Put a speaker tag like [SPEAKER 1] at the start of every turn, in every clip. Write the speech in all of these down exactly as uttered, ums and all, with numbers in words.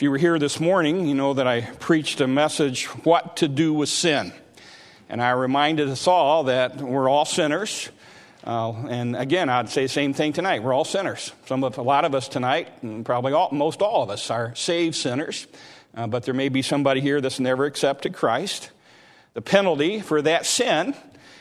[SPEAKER 1] If you were here this morning, you know that I preached a message, What to Do with Sin. And I reminded us all that we're all sinners. Uh, and again, I'd say the same thing tonight. We're all sinners. Some of, a lot of us tonight, and probably all, most all of us, are saved sinners. Uh, but there may be somebody here that's never accepted Christ. The penalty for that sin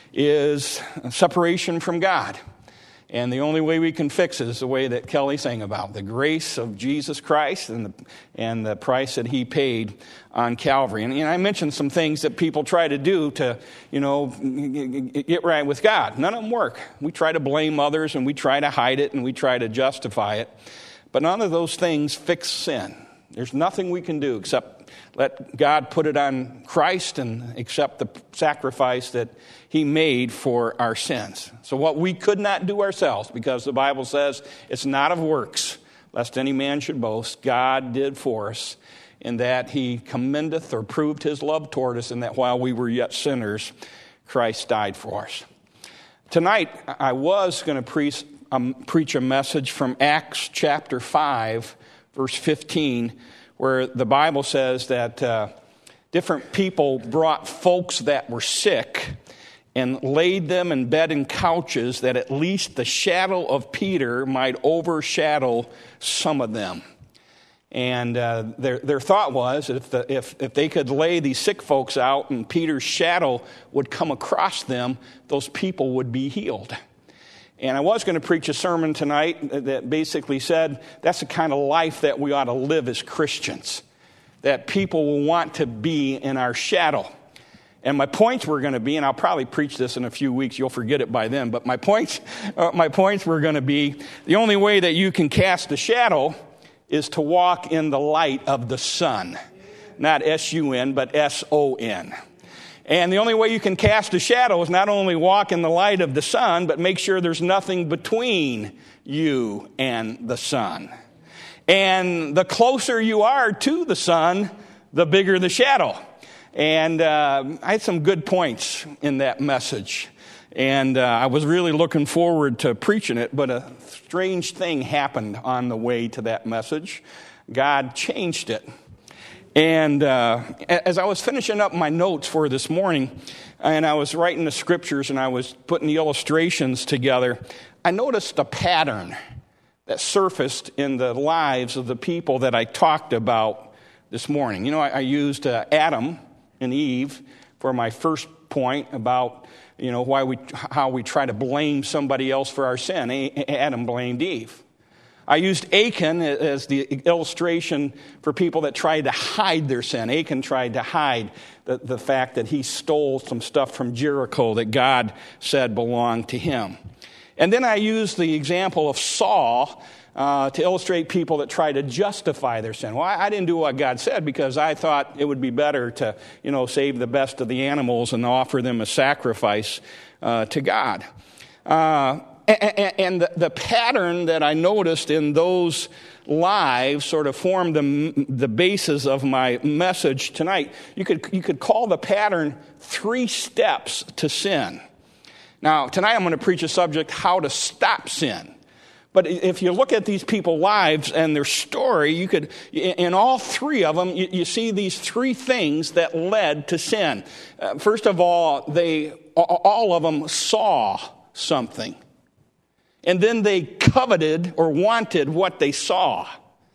[SPEAKER 1] is separation from God. And the only way we can fix it is the way that Kelly sang about, the grace of Jesus Christ and the, and the price that he paid on Calvary. And, and I mentioned some things that people try to do to, you know, get right with God. None of them work. We try to blame others and we try to hide it and we try to justify it. But none of those things fix sin. There's nothing we can do except let God put it on Christ and accept the sacrifice that he made for our sins. So what we could not do ourselves, because the Bible says it's not of works, lest any man should boast, God did for us, in that he commendeth or proved his love toward us, in that while we were yet sinners, Christ died for us. Tonight, I was going to preach, um, preach a message from Acts chapter five, verse fifteen, where the Bible says that uh, different people brought folks that were sick and laid them in bed and couches that at least the shadow of Peter might overshadow some of them. And uh, their their thought was that if, the, if, if they could lay these sick folks out and Peter's shadow would come across them, those people would be healed. And I was going to preach a sermon tonight that basically said that's the kind of life that we ought to live as Christians, that people will want to be in our shadow. And my points were going to be, and I'll probably preach this in a few weeks, you'll forget it by then, but my points, uh, my points were going to be, the only way that you can cast a shadow is to walk in the light of the sun. Not S U N, but S O N. And the only way you can cast a shadow is not only walk in the light of the sun, but make sure there's nothing between you and the sun. And the closer you are to the sun, the bigger the shadow. And uh, I had some good points in that message. And uh, I was really looking forward to preaching it, but a strange thing happened on the way to that message. God changed it. And uh, as I was finishing up my notes for this morning, and I was writing the scriptures and I was putting the illustrations together, I noticed a pattern that surfaced in the lives of the people that I talked about this morning. You know, I, I used uh, Adam and Eve for my first point about, you know, why we how we try to blame somebody else for our sin. Adam blamed Eve. I used Achan as the illustration for people that tried to hide their sin. Achan tried to hide the, the fact that he stole some stuff from Jericho that God said belonged to him. And then I used the example of Saul uh, to illustrate people that try to justify their sin. Well, I, I didn't do what God said because I thought it would be better to, you know, save the best of the animals and offer them a sacrifice uh, to God. Uh And the, the pattern that I noticed in those lives sort of formed the, the basis of my message tonight. You could, you could call the pattern three steps to sin. Now, tonight I'm going to preach a subject, how to stop sin. But if you look at these people's lives and their story, you could, in all three of them, you, you see these three things that led to sin. Uh, first of all, they, all of them saw something. And then they coveted or wanted what they saw.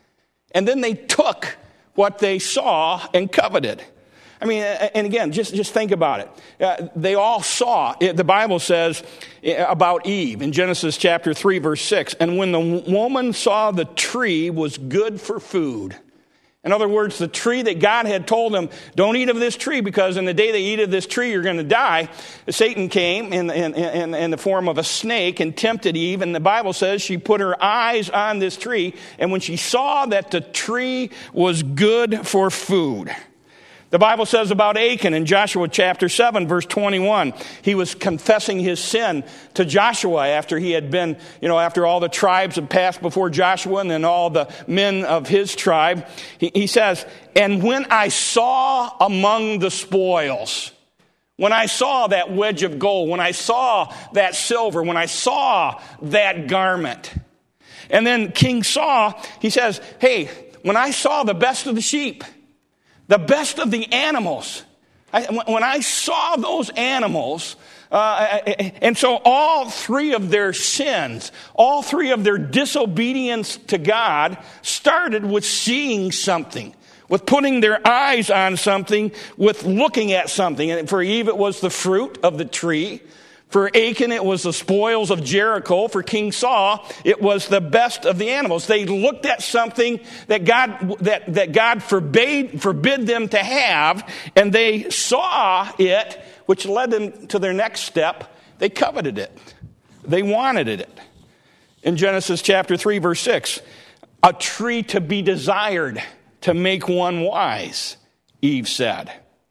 [SPEAKER 1] And then they took what they saw and coveted. I mean, and again, just, just think about it. Uh, they all saw. The Bible says about Eve in Genesis chapter three, verse six, and when the woman saw the tree was good for food. In other words, the tree that God had told them, don't eat of this tree because in the day they eat of this tree, you're going to die. Satan came in, in, in, in the form of a snake and tempted Eve. And the Bible says she put her eyes on this tree. And when she saw that the tree was good for food. The Bible says about Achan in Joshua chapter seven, verse twenty-one, he was confessing his sin to Joshua after he had been, you know, after all the tribes had passed before Joshua and then all the men of his tribe. He, he says, and when I saw among the spoils, when I saw that wedge of gold, when I saw that silver, when I saw that garment. And then King Saul, he says, hey, when I saw the best of the sheep, the best of the animals, I, when I saw those animals, uh, and so all three of their sins, all three of their disobedience to God started with seeing something, with putting their eyes on something, with looking at something. And for Eve, it was the fruit of the tree. For Achan, it was the spoils of Jericho. For King Saul, it was the best of the animals. They looked at something that God that, that God forbade forbid them to have, and they saw it, which led them to their next step. They coveted it. They wanted it. In Genesis chapter three, verse six, a tree to be desired to make one wise, Eve said.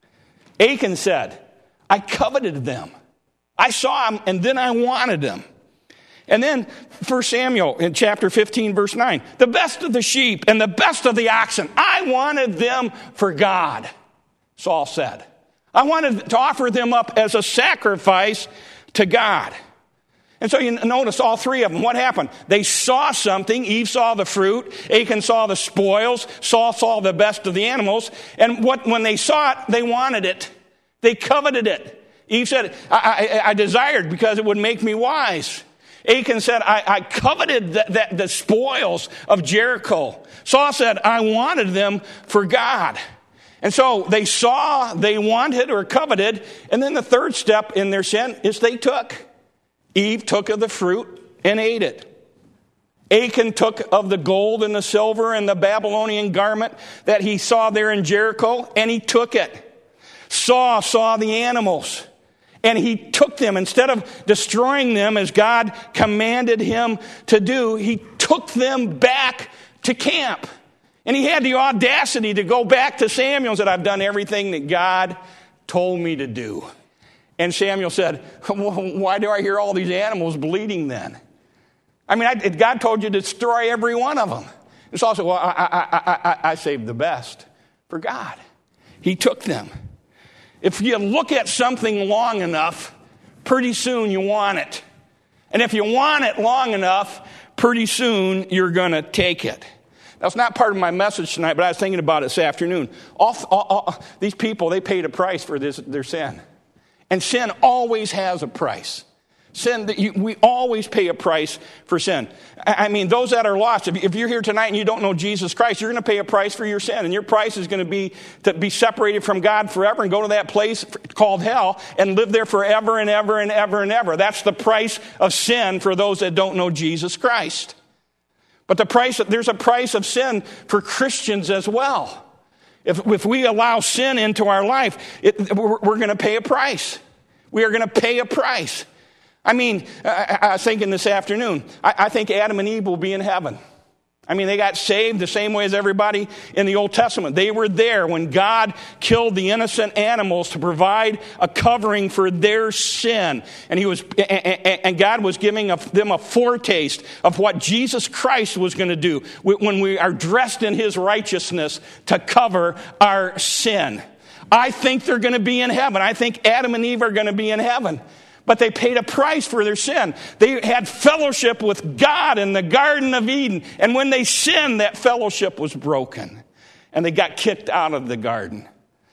[SPEAKER 1] Achan said, I coveted them. I saw them, and then I wanted them. And then First Samuel in chapter fifteen, verse nine, the best of the sheep and the best of the oxen, I wanted them for God, Saul said. I wanted to offer them up as a sacrifice to God. And so you notice all three of them. What happened? They saw something. Eve saw the fruit. Achan saw the spoils. Saul saw the best of the animals. And what, when they saw it, they wanted it. They coveted it. Eve said, I, I, I desired because it would make me wise. Achan said, I, I coveted the, the, the spoils of Jericho. Saul said, I wanted them for God. And so they saw, they wanted or coveted. And then the third step in their sin is they took. Eve took of the fruit and ate it. Achan took of the gold and the silver and the Babylonian garment that he saw there in Jericho, and he took it. Saul saw the animals, and he took them. Instead of destroying them as God commanded him to do, he took them back to camp. And he had the audacity to go back to Samuel and said, I've done everything that God told me to do. And Samuel said, well, why do I hear all these animals bleeding then? I mean, I, God told you to destroy every one of them. And Saul said, well, I, I, I, I saved the best for God. He took them. If you look at something long enough, pretty soon you want it. And if you want it long enough, pretty soon you're going to take it. That's not part of my message tonight, but I was thinking about it this afternoon. All, all, all, these people, they paid a price for this, their sin. And sin always has a price. Sin, that you, we always pay a price for sin. I mean, those that are lost, if you're here tonight and you don't know Jesus Christ, you're going to pay a price for your sin. And your price is going to be to be separated from God forever and go to that place called hell and live there forever and ever and ever and ever. That's the price of sin for those that don't know Jesus Christ. But the price, there's a price of sin for Christians as well. If, if we allow sin into our life, it, we're, we're going to pay a price. We are going to pay a price. I mean, I, I was thinking this afternoon, I, I think Adam and Eve will be in heaven. I mean, they got saved the same way as everybody in the Old Testament. They were there when God killed the innocent animals to provide a covering for their sin. And he was, and God was giving them a foretaste of what Jesus Christ was going to do when we are dressed in his righteousness to cover our sin. I think they're going to be in heaven. I think Adam and Eve are going to be in heaven. But they paid a price for their sin. They had fellowship with God in the Garden of Eden. And when they sinned, that fellowship was broken. And they got kicked out of the garden.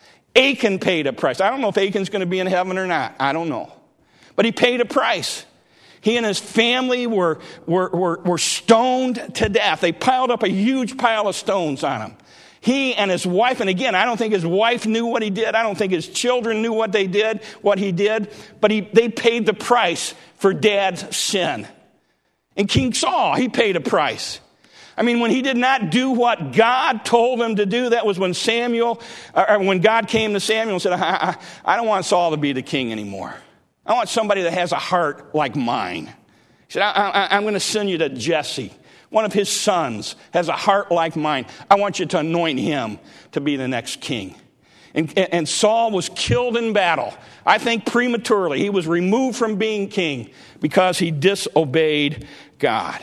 [SPEAKER 1] Achan paid a price. I don't know if Achan's going to be in heaven or not. I don't know. But he paid a price. He and his family were, were, were, were stoned to death. They piled up a huge pile of stones on him. He and his wife, and again, I don't think his wife knew what he did. I don't think his children knew what they did, what he did. But he, they paid the price for Dad's sin. And King Saul, he paid a price. I mean, when he did not do what God told him to do, that was when Samuel, or when God came to Samuel and said, I, I, I don't want Saul to be the king anymore. I want somebody that has a heart like mine. He said, I, I, I'm going to send you to Jesse. One of his sons has a heart like mine. I want you to anoint him to be the next king. And, and Saul was killed in battle. I think prematurely. He was removed from being king because he disobeyed God.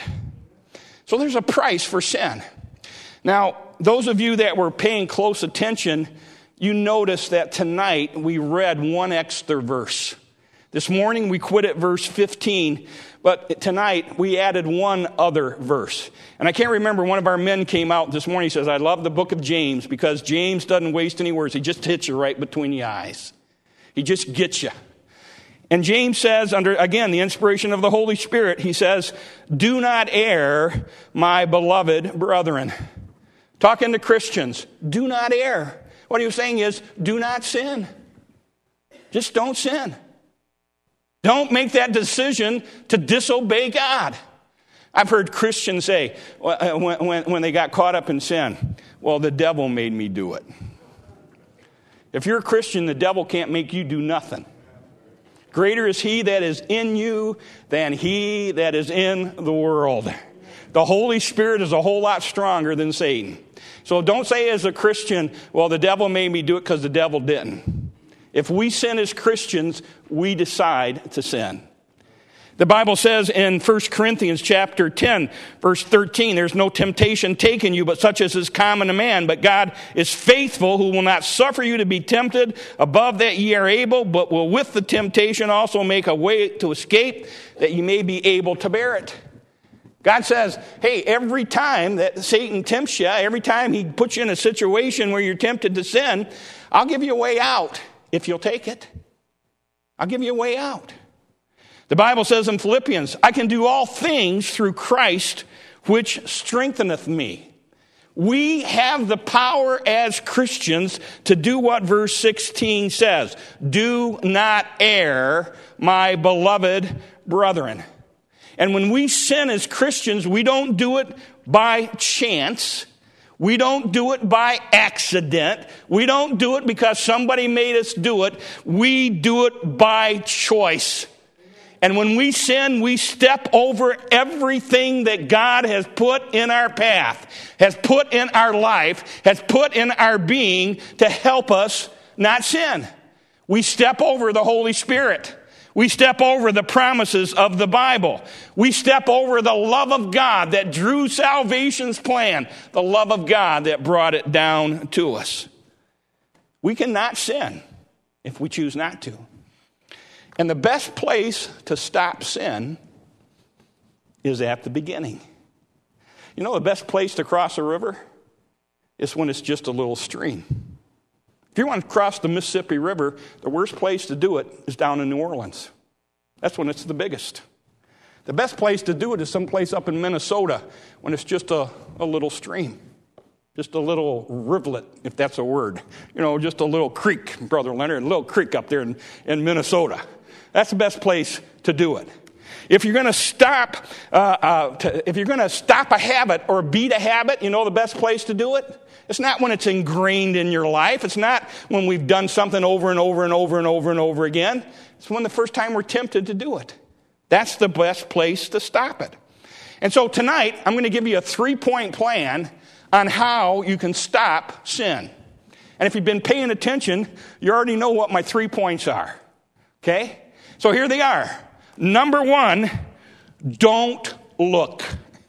[SPEAKER 1] So there's a price for sin. Now, those of you that were paying close attention, you notice that tonight we read one extra verse. This morning we quit at verse fifteen, but tonight we added one other verse. And I can't remember, one of our men came out this morning, he says, I love the book of James because James doesn't waste any words. He just hits you right between the eyes. He just gets you. And James says, under, again, the inspiration of the Holy Spirit, he says, do not err, my beloved brethren. Talking to Christians, do not err. What he was saying is, do not sin. Just don't sin. Don't make that decision to disobey God. I've heard Christians say, when, when, when they got caught up in sin, well, the devil made me do it. If you're a Christian, the devil can't make you do nothing. Greater is he that is in you than he that is in the world. The Holy Spirit is a whole lot stronger than Satan. So don't say as a Christian, well, the devil made me do it because the devil didn't. If we sin as Christians, we decide to sin. The Bible says in First Corinthians chapter ten, verse thirteen, there's no temptation taken you, but such as is common to man. But God is faithful, who will not suffer you to be tempted above that ye are able, but will with the temptation also make a way to escape, that ye may be able to bear it. God says, hey, every time that Satan tempts you, every time he puts you in a situation where you're tempted to sin, I'll give you a way out if you'll take it. I'll give you a way out. The Bible says in Philippians, I can do all things through Christ, which strengtheneth me. We have the power as Christians to do what verse sixteen says. Do not err, my beloved brethren. And when we sin as Christians, we don't do it by chance. We don't do it by accident. We don't do it because somebody made us do it. We do it by choice. And when we sin, we step over everything that God has put in our path, has put in our life, has put in our being to help us not sin. We step over the Holy Spirit. We step over the promises of the Bible. We step over the love of God that drew salvation's plan, the love of God that brought it down to us. We cannot sin if we choose not to. And the best place to stop sin is at the beginning. You know the best place to cross a river is when it's just a little stream. If you want to cross the Mississippi River, the worst place to do it is down in New Orleans. That's when it's the biggest. The best place to do it is someplace up in Minnesota when it's just a, a little stream. Just a little rivulet, if that's a word. You know, just a little creek, Brother Leonard, a little creek up there in, in Minnesota. That's the best place to do it. If you're going to stop, uh, uh, to, if you're going to stop a habit or beat a habit, you know the best place to do it? It's not when it's ingrained in your life. It's not when we've done something over and over and over and over and over again. It's when the first time we're tempted to do it. That's the best place to stop it. And so tonight, I'm going to give you a three-point plan on how you can stop sin. And if you've been paying attention, you already know what my three points are. Okay? So here they are. Number one, don't look.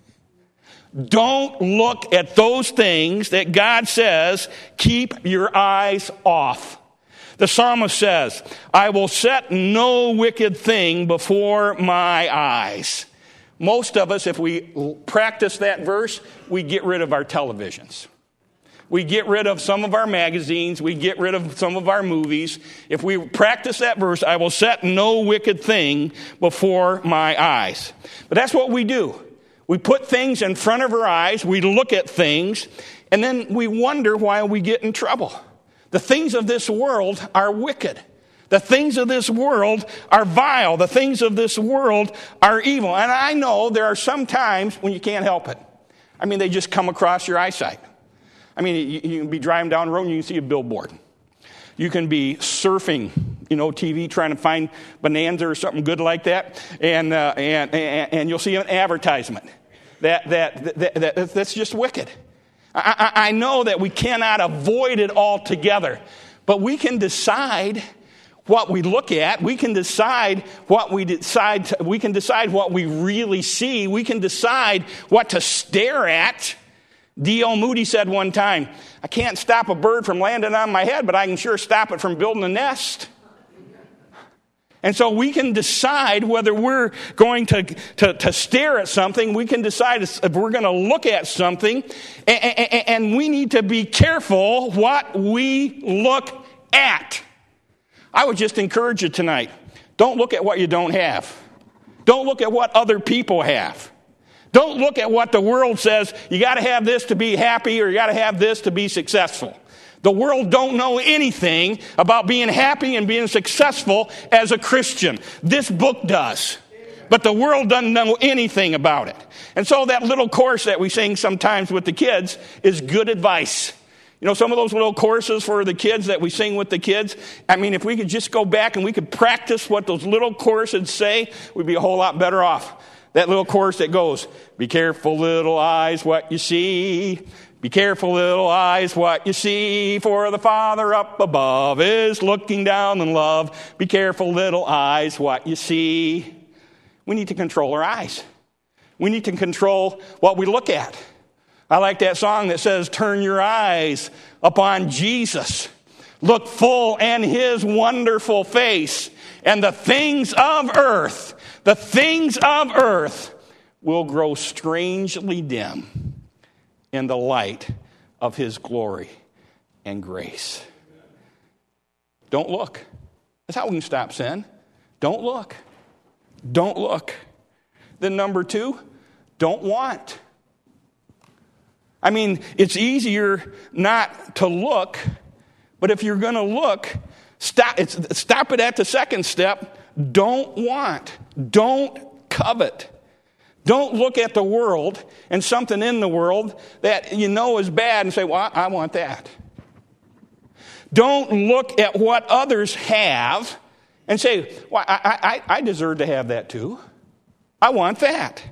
[SPEAKER 1] Don't look at those things that God says keep your eyes off. The psalmist says, I will set no wicked thing before my eyes. Most of us, if we practice that verse, we get rid of our televisions. We get rid of some of our magazines. We get rid of some of our movies. If we practice that verse, I will set no wicked thing before my eyes. But that's what we do. We put things in front of our eyes. We look at things. And then we wonder why we get in trouble. The things of this world are wicked. The things of this world are vile. The things of this world are evil. And I know there are some times when you can't help it. I mean, they just come across your eyesight. I mean, you, you can be driving down the road and you can see a billboard. You can be surfing, you know, T V, trying to find Bonanza or something good like that, and uh, and, and and you'll see an advertisement. That that, that, that that's just wicked. I, I, I know that we cannot avoid it altogether, but we can decide what we look at. We can decide what we decide. To, we can decide what we really see. We can decide what to stare at. D L Moody said one time, I can't stop a bird from landing on my head, but I can sure stop it from building a nest. And so we can decide whether we're going to, to, to stare at something. We can decide if we're going to look at something. And, and, and we need to be careful what we look at. I would just encourage you tonight, don't look at what you don't have. Don't look at what other people have. Don't look at what the world says, you got to have this to be happy or you got to have this to be successful. The world don't know anything about being happy and being successful as a Christian. This book does. But the world doesn't know anything about it. And so that little chorus that we sing sometimes with the kids is good advice. You know, some of those little choruses for the kids that we sing with the kids, I mean, if we could just go back and we could practice what those little choruses say, we'd be a whole lot better off. That little chorus that goes, be careful, little eyes, what you see. Be careful, little eyes, what you see, for the Father up above is looking down in love. Be careful, little eyes, what you see. We need to control our eyes. We need to control what we look at. I like that song that says, turn your eyes upon Jesus. Look full in his wonderful face, and the things of earth, the things of earth will grow strangely dim in the light of his glory and grace. Don't look. That's how we can stop sin. Don't look. Don't look. Then number two, don't want. I mean, it's easier not to look, but if you're going to look, stop, it's, stop it at the second step. Don't want. Don't covet. Don't look at the world and something in the world that you know is bad and say, well, I want that. Don't look at what others have and say, well, I, I, I deserve to have that too. I want that.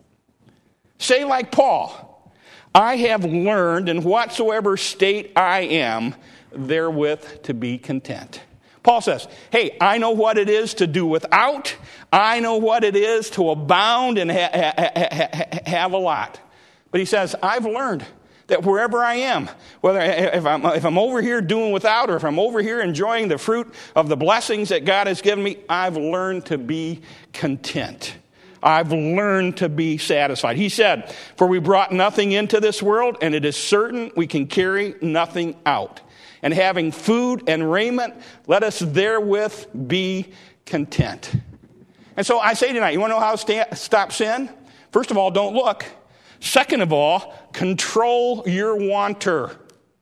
[SPEAKER 1] Say like Paul, I have learned in whatsoever state I am, therewith to be content. Paul says, hey, I know what it is to do without. I know what it is to abound and ha- ha- ha- have a lot. But he says, I've learned that wherever I am, whether if I'm, if I'm over here doing without or if I'm over here enjoying the fruit of the blessings that God has given me, I've learned to be content. I've learned to be satisfied. He said, for we brought nothing into this world, and it is certain we can carry nothing out. And having food and raiment, let us therewith be content. And so I say tonight, you want to know how to sta- stop sin? First of all, don't look. Second of all, control your wanter.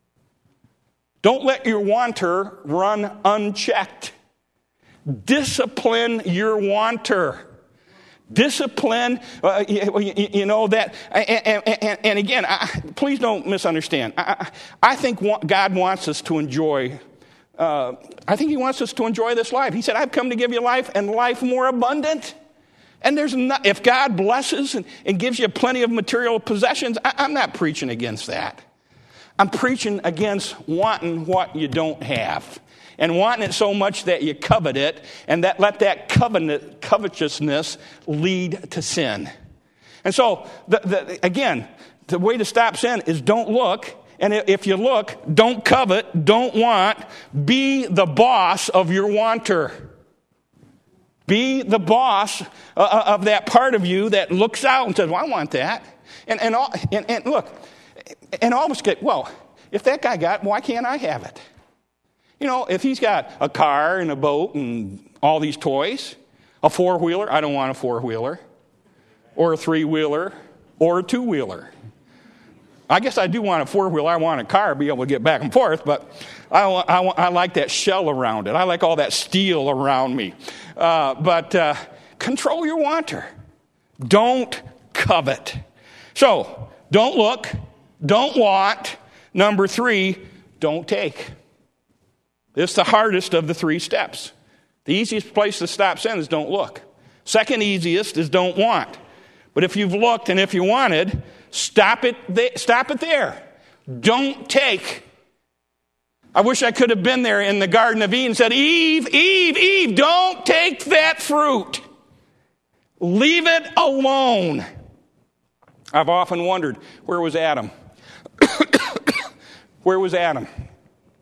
[SPEAKER 1] Don't let your wanter run unchecked. Discipline your wanter. Discipline, uh, you, you know, that, and, and, and again, I, please don't misunderstand. I, I think God wants us to enjoy, uh, I think he wants us to enjoy this life. He said, I've come to give you life and life more abundant. And there's not, if God blesses and, and gives you plenty of material possessions, I, I'm not preaching against that. I'm preaching against wanting what you don't have. And wanting it so much that you covet it, and that let that covenant, covetousness lead to sin. And so, the, the, again, the way to stop sin is don't look. And if you look, don't covet, don't want. Be the boss of your wanter. Be the boss of that part of you that looks out and says, well, I want that. And, and, all, and, and look, and always get, well, if that guy got it, why can't I have it? You know, if he's got a car and a boat and all these toys, a four-wheeler, I don't want a four-wheeler, or a three-wheeler, or a two-wheeler. I guess I do want a four-wheeler. I want a car, be able to get back and forth, but I, I, I like that shell around it. I like all that steel around me. Uh, but uh, control your wanter. Don't covet. So, don't look, don't want. Number three, don't take. It's the hardest of the three steps. The easiest place to stop sin is don't look. Second easiest is don't want. But if you've looked and if you wanted, stop it, th- stop it there. Don't take. I wish I could have been there in the Garden of Eden and said, Eve, Eve, Eve, don't take that fruit. Leave it alone. I've often wondered, where was Adam? Where was Adam?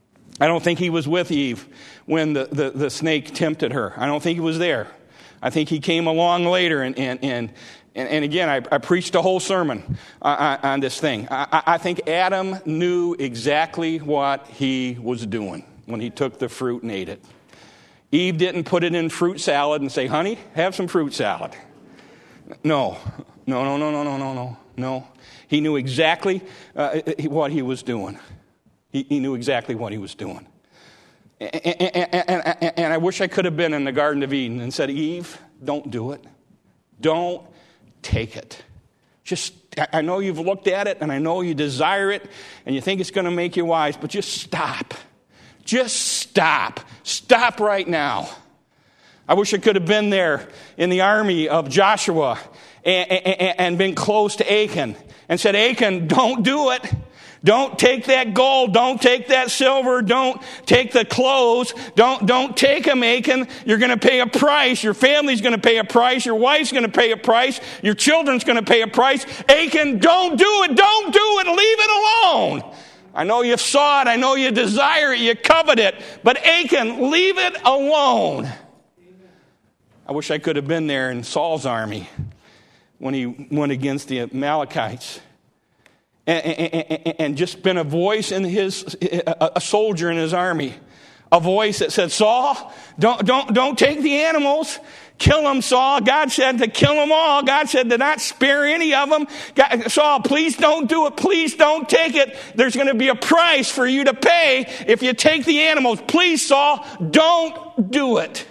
[SPEAKER 1] I don't think he was with Eve when the, the, the snake tempted her. I don't think he was there. I think he came along later, and and and, and again, I, I preached a whole sermon on, on this thing. I, I think Adam knew exactly what he was doing when he took the fruit and ate it. Eve didn't put it in fruit salad and say, honey, have some fruit salad. No, no, no, no, no, no, no, no, no. He knew exactly uh, what he was doing. He, he knew exactly what he was doing. And, and, and, and I wish I could have been in the Garden of Eden and said, Eve, don't do it. Don't take it. Just, I know you've looked at it, and I know you desire it, and you think it's going to make you wise, but just stop. Just stop. Stop right now. I wish I could have been there in the army of Joshua and, and, and been close to Achan and said, Achan, don't do it. Don't take that gold. Don't take that silver. Don't take the clothes. Don't, don't take them, Achan. You're going to pay a price. Your family's going to pay a price. Your wife's going to pay a price. Your children's going to pay a price. Achan, don't do it. Don't do it. Leave it alone. I know you saw it. I know you desire it. You covet it. But Achan, leave it alone. I wish I could have been there in Saul's army when he went against the Amalekites. And, and, and just been a voice in his, a soldier in his army, a voice that said, Saul, don't, don't, don't take the animals. Kill them, Saul. God said to kill them all. God said to not spare any of them. God, Saul, please don't do it. Please don't take it. There's going to be a price for you to pay if you take the animals. Please, Saul, don't do it.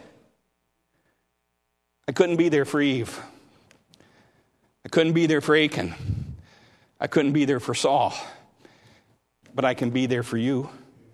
[SPEAKER 1] I couldn't be there for Eve. I couldn't be there for Achan. I couldn't be there for Saul, but I can be there for you.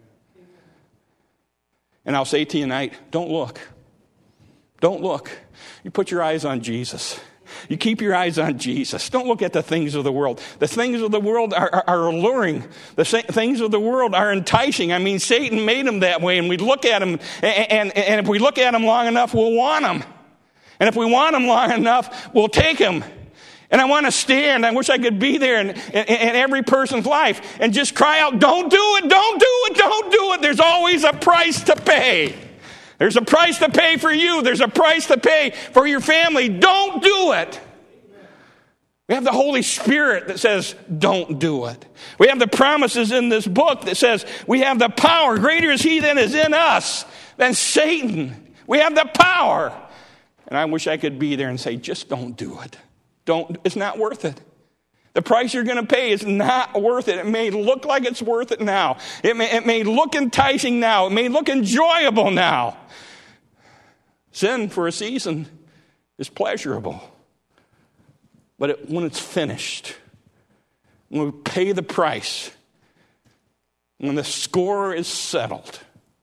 [SPEAKER 1] And I'll say to you tonight, don't look. Don't look. You put your eyes on Jesus. You keep your eyes on Jesus. Don't look at the things of the world. The things of the world are, are, are alluring. The things of the world are enticing. I mean, Satan made them that way, and we look at them, and, and, and if we look at them long enough, we'll want them. And if we want them long enough, we'll take them. And I want to stand. I wish I could be there in, in, in every person's life and just cry out, don't do it, don't do it, don't do it. There's always a price to pay. There's a price to pay for you. There's a price to pay for your family. Don't do it. We have the Holy Spirit that says, don't do it. We have the promises in this book that says we have the power. Greater is he that is in us than Satan. We have the power. And I wish I could be there and say, just don't do it. Don't, it's not worth it. The price you're going to pay is not worth it. It may look like it's worth it now. It may, it may look enticing now. It may look enjoyable now. Sin for a season is pleasurable. But it, when it's finished, when we pay the price, when the score is settled,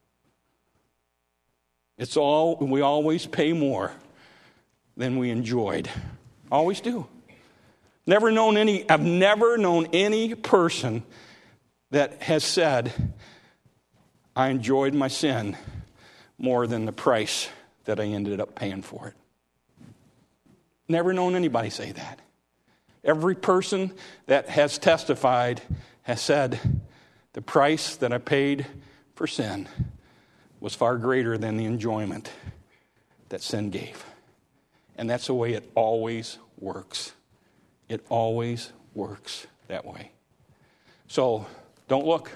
[SPEAKER 1] it's all, we always pay more than we enjoyed. Always do. Never known any, I've never known any person that has said, I enjoyed my sin more than the price that I ended up paying for it. Never known anybody say that. Every person that has testified has said, the price that I paid for sin was far greater than the enjoyment that sin gave. And that's the way it always works. It always works that way. So don't look.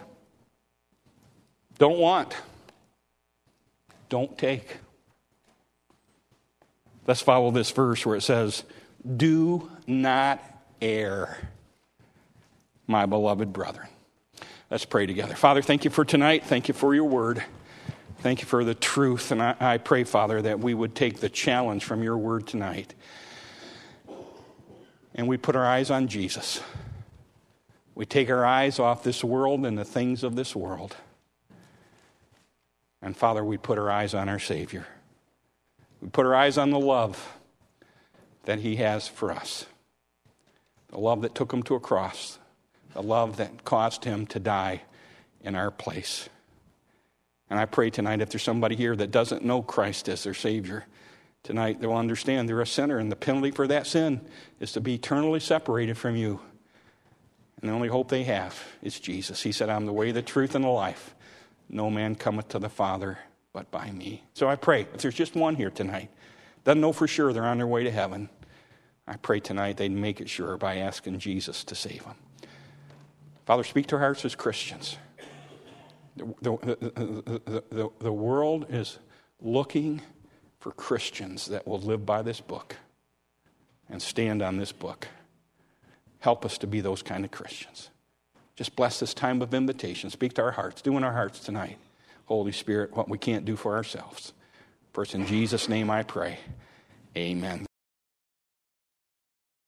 [SPEAKER 1] Don't want. Don't take. Let's follow this verse where it says, do not err, my beloved brethren. Let's pray together. Father, thank you for tonight. Thank you for your word. Thank you for the truth. And I, I pray, Father, that we would take the challenge from your word tonight. And we put our eyes on Jesus. We take our eyes off this world and the things of this world. And Father, we put our eyes on our Savior. We put our eyes on the love that he has for us. The love that took him to a cross. The love that caused him to die in our place. And I pray tonight, if there's somebody here that doesn't know Christ as their Savior, tonight they'll understand they're a sinner, and the penalty for that sin is to be eternally separated from you. And the only hope they have is Jesus. He said, I'm the way, the truth, and the life. no man cometh to the Father but by me. So I pray, if there's just one here tonight, doesn't know for sure they're on their way to heaven, I pray tonight they'd make it sure by asking Jesus to save them. Father, speak to our hearts as Christians. The, the, the, the, the world is looking for Christians that will live by this book and stand on this book. Help us to be those kind of Christians. Just bless this time of invitation. Speak to our hearts. Do in our hearts tonight, Holy Spirit, what we can't do for ourselves. First, in Jesus' name I pray. Amen.